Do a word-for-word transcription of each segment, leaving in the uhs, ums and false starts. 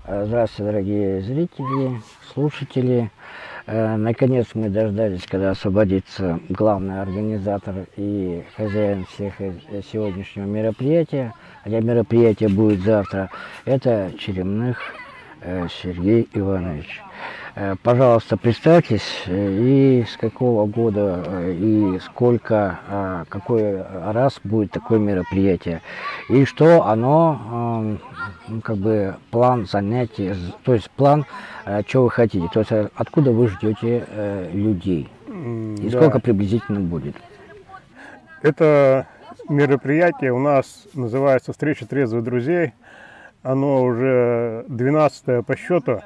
Здравствуйте, дорогие зрители, слушатели. Наконец мы дождались, когда освободится главный организатор и хозяин всех сегодняшнего мероприятия. Хотя мероприятие будет завтра. Это Черемных Сергей Иванович. Пожалуйста, представьтесь, и с какого года, и сколько, какой раз будет такое мероприятие, и что оно, как бы, план занятий, то есть план, что вы хотите, то есть откуда вы ждете людей, и да. Сколько приблизительно будет. Это мероприятие у нас называется «Встреча трезвых друзей», оно уже двенадцатое по счету.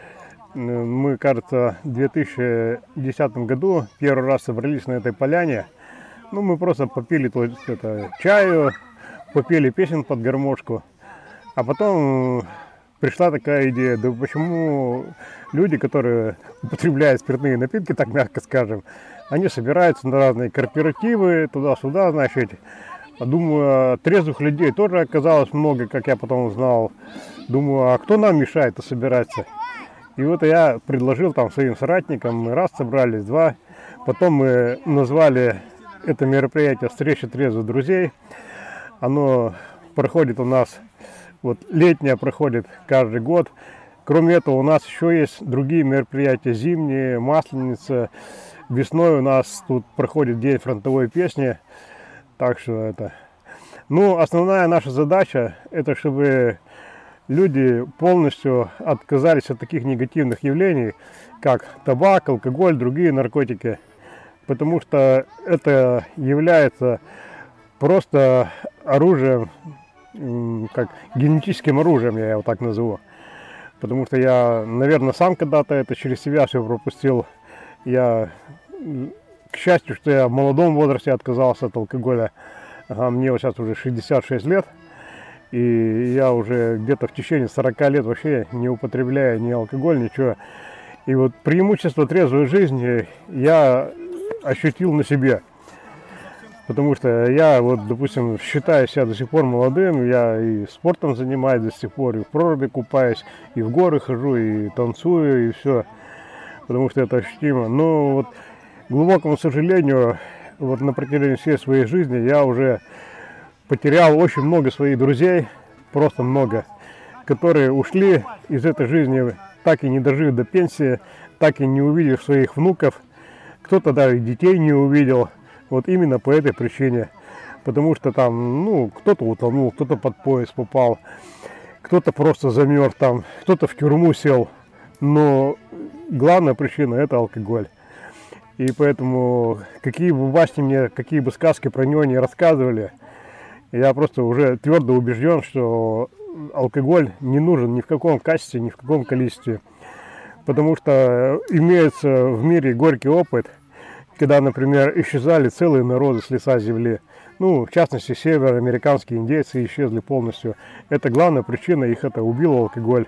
Мы, кажется, в две тысячи десятом году первый раз собрались на этой поляне. Ну, мы просто попили то есть, это, чаю, попели песен под гармошку. А потом пришла такая идея, да почему люди, которые употребляют спиртные напитки, так мягко скажем, они собираются на разные корпоративы, туда-сюда, значит. Думаю, трезвых людей тоже оказалось много, как я потом узнал. Думаю, а кто нам мешает собираться? И вот я предложил там своим соратникам, мы раз собрались, два. Потом мы назвали это мероприятие «Встреча трезвых друзей». Оно проходит у нас, вот летнее проходит каждый год. Кроме этого у нас еще есть другие мероприятия зимние, Масленица. Весной у нас тут проходит День фронтовой песни. Так что это... Ну, основная наша задача, это чтобы люди полностью отказались от таких негативных явлений, как табак, алкоголь, другие наркотики. Потому что это является просто оружием, как генетическим оружием, я его так назову. Потому что я, наверное, сам когда-то это через себя все пропустил. Я, к счастью, что я в молодом возрасте отказался от алкоголя. Ага, мне вот сейчас уже шестьдесят шесть лет. И я уже где-то в течение сорока лет вообще не употребляю ни алкоголь, ничего. И вот преимущество трезвой жизни я ощутил на себе. Потому что я, вот, допустим, считаю себя до сих пор молодым, я и спортом занимаюсь до сих пор, и в проруби купаюсь, и в горы хожу, и танцую, и все. Потому что это ощутимо. Но вот, к глубокому сожалению, вот на протяжении всей своей жизни я уже потерял очень много своих друзей, просто много, которые ушли из этой жизни, так и не дожив до пенсии, так и не увидев своих внуков. Кто-то даже детей не увидел, вот именно по этой причине. Потому что там, ну, кто-то утонул, кто-то под поезд попал, кто-то просто замерз там, кто-то в тюрьму сел. Но главная причина – это алкоголь. И поэтому, какие бы басни мне, какие бы сказки про него не рассказывали, я просто уже твердо убежден, что алкоголь не нужен ни в каком качестве, ни в каком количестве. Потому что имеется в мире горький опыт, когда, например, исчезали целые народы с лица земли. Ну, в частности, североамериканские индейцы исчезли полностью. Это главная причина, их это убил алкоголь.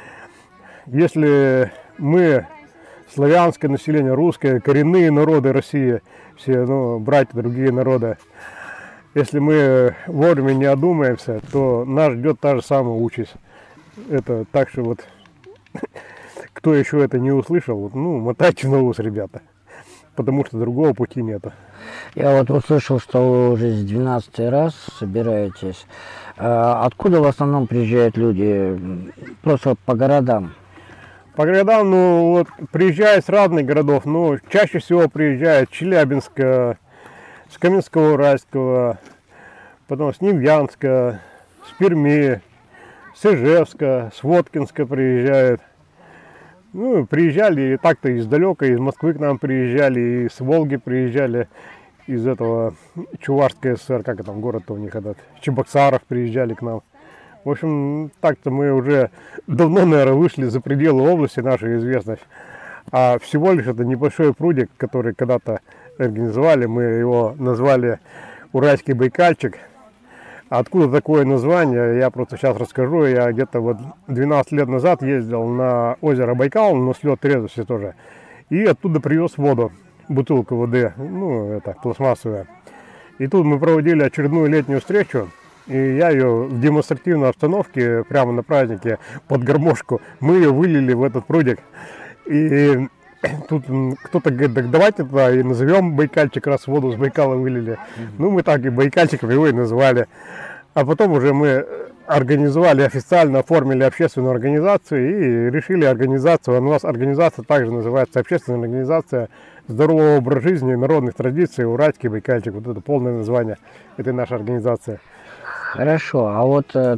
Если мы, славянское население, русское, коренные народы России, все, ну, братья, другие народы, если мы вовремя не одумаемся, то нас ждет та же самая участь. Это так что вот, кто еще это не услышал, вот, ну, мотайте на ус, ребята, потому что другого пути нету. Я вот услышал, что вы уже с двенадцатый раз собираетесь. Откуда в основном приезжают люди? Просто по городам? По городам, ну, вот, приезжают с разных городов, но чаще всего приезжают с Челябинска, с Каменского-Уральского, потом с Невьянска, с Перми, с Ижевска, с Воткинска приезжают. Ну, приезжали и так-то издалека, из Москвы к нам приезжали, и с Волги приезжали, из этого Чувашской ССР, как там город-то у них этот, Чебоксаров приезжали к нам. В общем, так-то мы уже давно, наверное, вышли за пределы области нашей известности. А всего лишь это небольшой прудик, который когда-то организовали, мы его назвали Уральский Байкальчик. Откуда такое название, я просто сейчас расскажу. Я где-то вот двенадцать лет назад ездил на озеро Байкал, на слет трезвости тоже. И оттуда привез воду, бутылку воды, ну, это, пластмассовая. И тут мы проводили очередную летнюю встречу. И я ее в демонстративной обстановке, прямо на празднике, под гармошку, мы ее вылили в этот прудик. И тут кто-то говорит, так давайте туда и назовем Байкальчик, раз воду с Байкала вылили. Mm-hmm. Ну, мы так и Байкальчиком его и назвали. А потом уже мы организовали официально, оформили общественную организацию и решили организацию. У нас организация также называется общественная организация здорового образа жизни и народных традиций Уральский Байкальчик. Вот это полное название этой нашей организации. Хорошо, а вот э,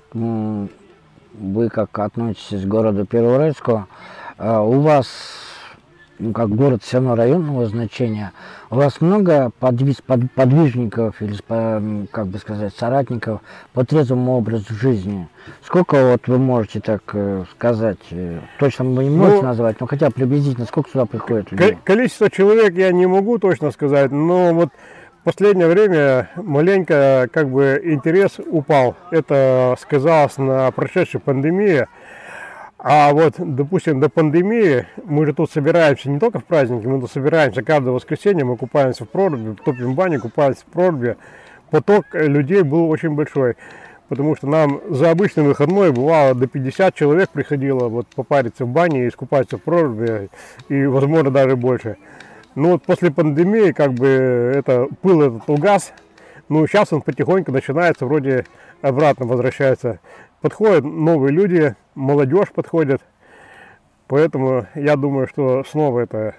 вы как относитесь к городу Первоуральску, э, у вас, ну, как город все равно районного значения, у вас много подвиж, под, подвижников или, как бы сказать, соратников по трезвому образу жизни? Сколько вот вы можете так э, сказать, э, точно вы не можете ну, назвать, но хотя бы приблизительно, сколько сюда приходит людей? Количество человек я не могу точно сказать, но вот в последнее время маленько как бы интерес упал. Это сказалось на прошедшей пандемии. А вот, допустим, до пандемии мы же тут собираемся не только в праздники, мы тут собираемся каждое воскресенье, мы купаемся в проруби, топим в бане, купаемся в проруби. Поток людей был очень большой, потому что нам за обычный выходной бывало до пятидесяти человек приходило вот попариться в бане и искупаться в проруби, и возможно даже больше. Ну вот после пандемии как бы это пыл этот угас, ну сейчас он потихоньку начинается, вроде обратно возвращается. Подходят новые люди, молодежь подходит, поэтому я думаю, что снова это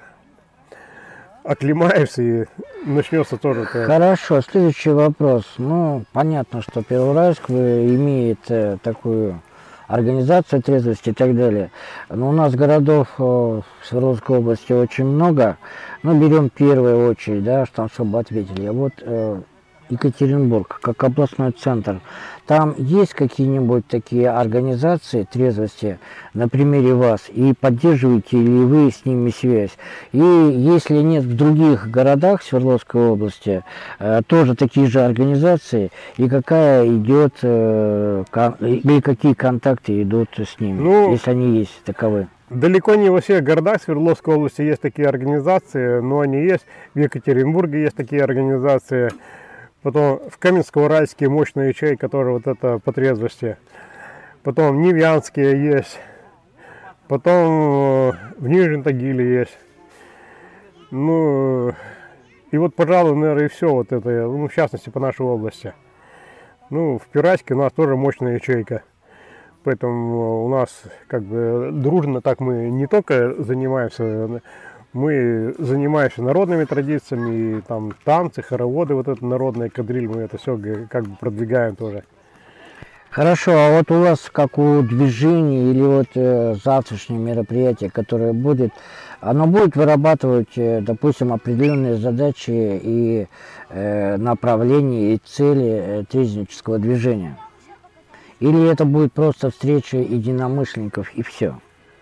оклемаешься и начнется тоже. Хорошо, следующий вопрос. Ну, понятно, что Первоуральск имеет э, такую организацию трезвости и так далее. Но у нас городов э, в Свердловской области очень много. Ну, берем первую очередь, да, что, чтобы ответили. Вот э, Екатеринбург, как областной центр, там есть какие-нибудь такие организации трезвости на примере вас, и поддерживаете ли вы с ними связь? И если нет в других городах Свердловской области, э, тоже такие же организации, и какая идет, э, кон, или какие контакты идут с ними, ну, если они есть таковы? Далеко не во всех городах Свердловской области есть такие организации, но они есть. В Екатеринбурге есть такие организации. Потом в Каменско-Уральске мощная ячейка, которая вот это по трезвости. Потом в Невьянске есть. Потом в Нижнем Тагиле есть. Ну, и вот, пожалуй, наверное, и все вот это, ну, в частности, по нашей области. Ну, в Пираске у нас тоже мощная ячейка. Поэтому у нас как бы дружно так мы не только занимаемся, мы занимаемся народными традициями, и там танцы, хороводы, вот это народная кадриль, мы это все как бы продвигаем тоже. Хорошо, а вот у вас, как у движения или вот э, завтрашнее мероприятие, которое будет, оно будет вырабатывать, э, допустим, определенные задачи и э, направления и цели э, трезвеннического движения? Или это будет просто встреча единомышленников и все?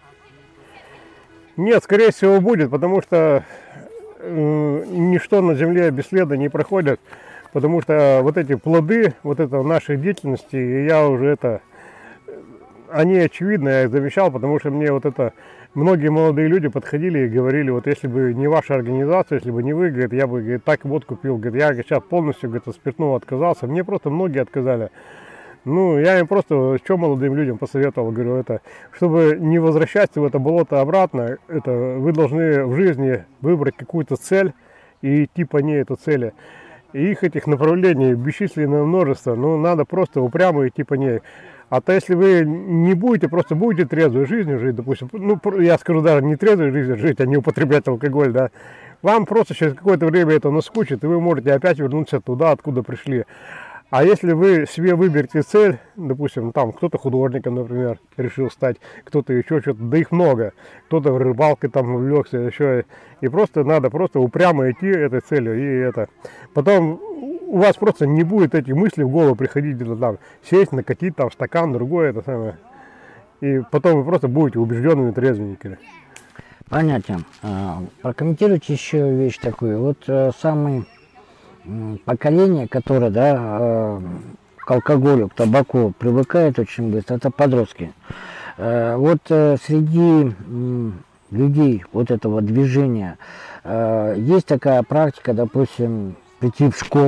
Нет, скорее всего будет, потому что э, ничто на земле бесследно не проходит, потому что вот эти плоды, вот это нашей деятельности, я уже это, они очевидно, я их замечал, потому что мне вот это, многие молодые люди подходили и говорили, вот если бы не ваша организация, если бы не вы, говорит, я бы, говорит, так вот купил, говорит, я сейчас полностью, говорит, от спиртного отказался, мне просто многие отказали. Ну, я им просто, что молодым людям посоветовал, говорю, это, чтобы не возвращаться в это болото обратно, это вы должны в жизни выбрать какую-то цель и идти по ней эту цели. И их этих направлений бесчисленное множество, ну, надо просто упрямо идти по ней. А то если вы не будете, просто будете трезвой жизнью жить, допустим, ну, я скажу даже не трезвой жизнью жить, а не употреблять алкоголь, да, вам просто через какое-то время это наскучит, и вы можете опять вернуться туда, откуда пришли. А если вы себе выберете цель, допустим, там кто-то художником, например, решил стать, кто-то еще что-то, да их много, кто-то рыбалкой там увлекся, еще, и просто надо просто упрямо идти этой целью, и это. Потом у вас просто не будет этих мыслей в голову приходить, где-то там сесть, накатить там стакан, другое, это самое. И потом вы просто будете убежденными трезвенниками. Понятно. Прокомментируйте еще вещь такую. Вот самый поколение, которое, да, к алкоголю, к табаку привыкает очень быстро, это подростки. Вот среди людей вот этого движения есть такая практика, допустим, прийти в школу,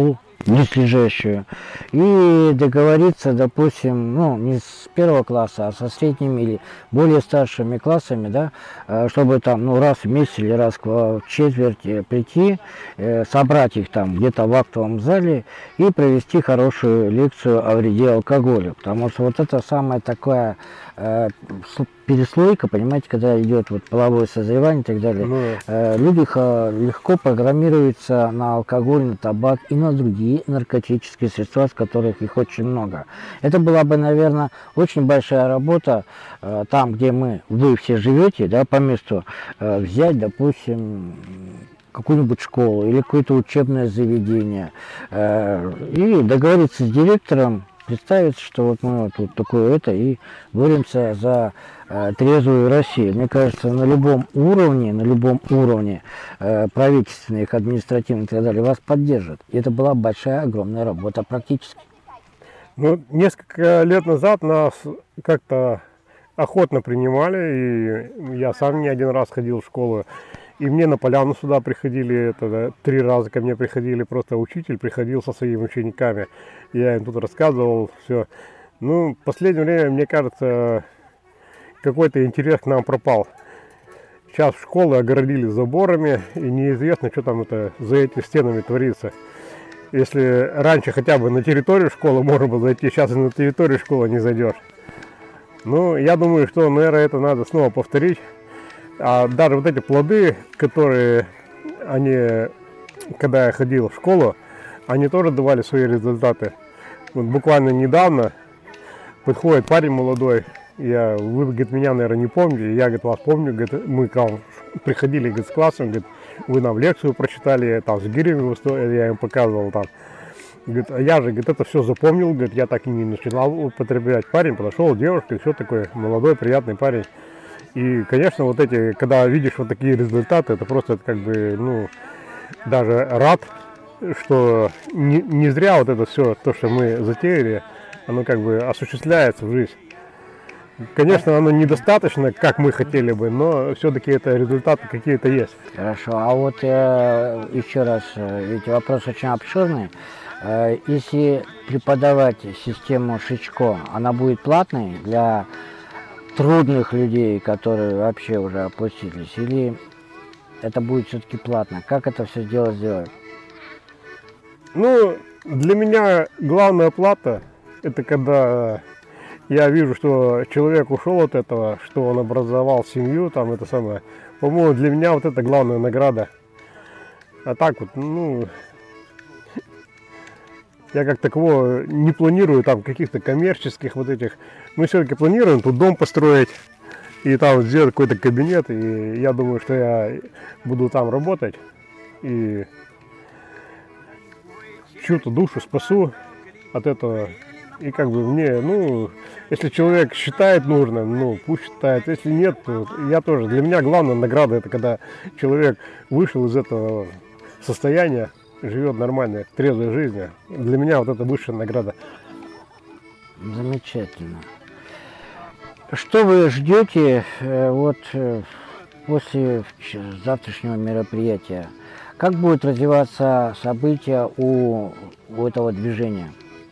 низлежащую, и договориться, допустим, ну, не с первого класса, а со средними или более старшими классами, да, э, чтобы там, ну, раз в месяц или раз в четверть э, прийти, э, собрать их там где-то в актовом зале и провести хорошую лекцию о вреде алкоголя, потому что вот это самая такая э, переслойка, понимаете, когда идет вот половое созревание и так далее, Ну, э, люди ха- легко программируются на алкоголь, на табак и на другие наркотические средства, с которых их очень много. Это была бы, наверное, очень большая работа э, там, где мы, вы все живете, да, по месту, э, взять, допустим, какую-нибудь школу или какое-то учебное заведение э, и договориться с директором, представить, что вот мы вот тут такое это и боремся за э, трезвую Россию. Мне кажется, на любом уровне, на любом уровне э, правительственных, административных и так далее вас поддержат. И это была большая, огромная работа практически. ну, несколько лет назад нас как-то охотно принимали, и я сам не один раз ходил в школу. И мне на поляну сюда приходили, это, да, три раза ко мне приходили, просто учитель приходил со своими учениками. Я им тут рассказывал все. Ну, в последнее время, мне кажется, какой-то интерес к нам пропал. Сейчас школы огородили заборами, и неизвестно, что там это за этими стенами творится. Если раньше хотя бы на территорию школы можно было зайти, сейчас и на территорию школы не зайдешь. Ну, я думаю, что, наверное, это надо снова повторить. А даже вот эти плоды, которые они, когда я ходил в школу, они тоже давали свои результаты. Вот буквально недавно подходит парень молодой, я, вы, говорит, меня, наверное, не помните, я, говорит, вас помню, говорит, мы к вам приходили, говорит, с классом, говорит, вы нам лекцию прочитали, там с гирями выступали, я им показывал там. Говорит, а я же, говорит, это все запомнил, говорит, я так и не начинал употреблять. Парень подошел, девушка, все такой молодой, приятный парень. И, конечно, вот эти, когда видишь вот такие результаты, это просто как бы, ну, даже рад, что не, не зря вот это все, то, что мы затеяли, оно как бы осуществляется в жизнь. Конечно, оно недостаточно, как мы хотели бы, но все-таки это результаты какие-то есть. Хорошо, а вот э, еще раз, э, ведь вопрос очень обширный. Э, если преподавать систему Шичко, она будет платной для трудных людей, которые вообще уже опустились, или это будет все-таки платно? Как это все дело сделать? Ну, для меня главная плата, это когда я вижу, что человек ушел от этого, что он образовал семью, там это самое. По-моему, для меня вот это главная награда. А так вот, ну, я как такового не планирую там каких-то коммерческих вот этих. Мы все-таки планируем тут дом построить и там сделать какой-то кабинет. И я думаю, что я буду там работать и чью-то душу спасу от этого. И как бы мне, ну, если человек считает нужным, ну, пусть считает. Если нет, то я тоже. Для меня главная награда, это когда человек вышел из этого состояния, живет нормальной, трезвой жизнью. Для меня вот это высшая награда. Замечательно. Что вы ждете э, вот э, после завтрашнего мероприятия? Как будут развиваться события у, у этого движения?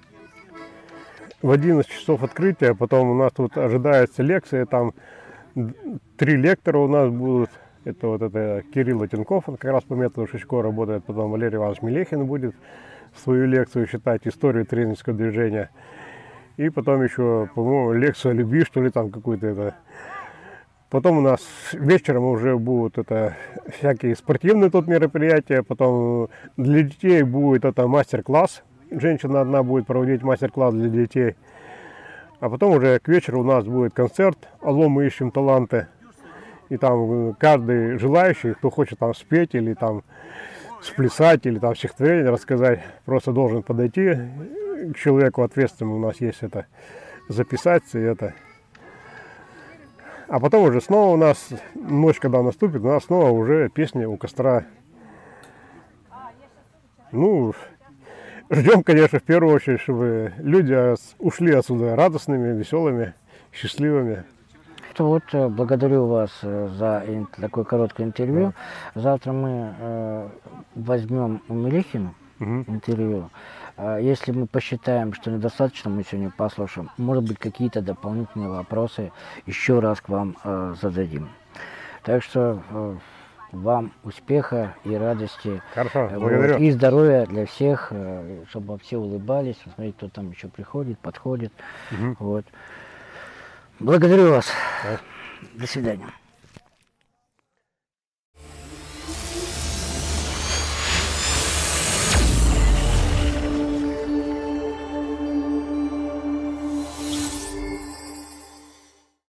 В одиннадцать часов открытия, потом у нас тут ожидается лекция, там три лектора у нас будут. Это вот это Кирилл Латенков, он как раз по методу Шичко работает, потом Валерий Иванович Мелехин будет свою лекцию читать, историю тренерского движения. И потом еще, по-моему, лекцию о любви, что ли, там какую-то это. Потом у нас вечером уже будут это всякие спортивные тут мероприятия, потом для детей будет это мастер-класс. Женщина одна будет проводить мастер-класс для детей. А потом уже к вечеру у нас будет концерт «Алло, мы ищем таланты». И там каждый желающий, кто хочет там спеть или там сплясать, или там стихотворение рассказать, просто должен подойти к человеку ответственному. У нас есть это, записаться и это. А потом уже снова у нас, ночь когда наступит, у нас снова уже песни у костра. Ну, ждем, конечно, в первую очередь, чтобы люди ушли отсюда радостными, веселыми, счастливыми. Вот, благодарю вас за такое короткое интервью. Завтра мы э, возьмем у Мелехина угу. интервью. А если мы посчитаем, что недостаточно, мы сегодня послушаем, может быть, какие-то дополнительные вопросы еще раз к вам э, зададим. Так что э, вам успеха и радости. Хорошо, Вот, благодарю. и здоровья для всех, э, чтобы все улыбались. Смотрите, кто там еще приходит, подходит. Угу. Вот. Благодарю вас. Да. До свидания.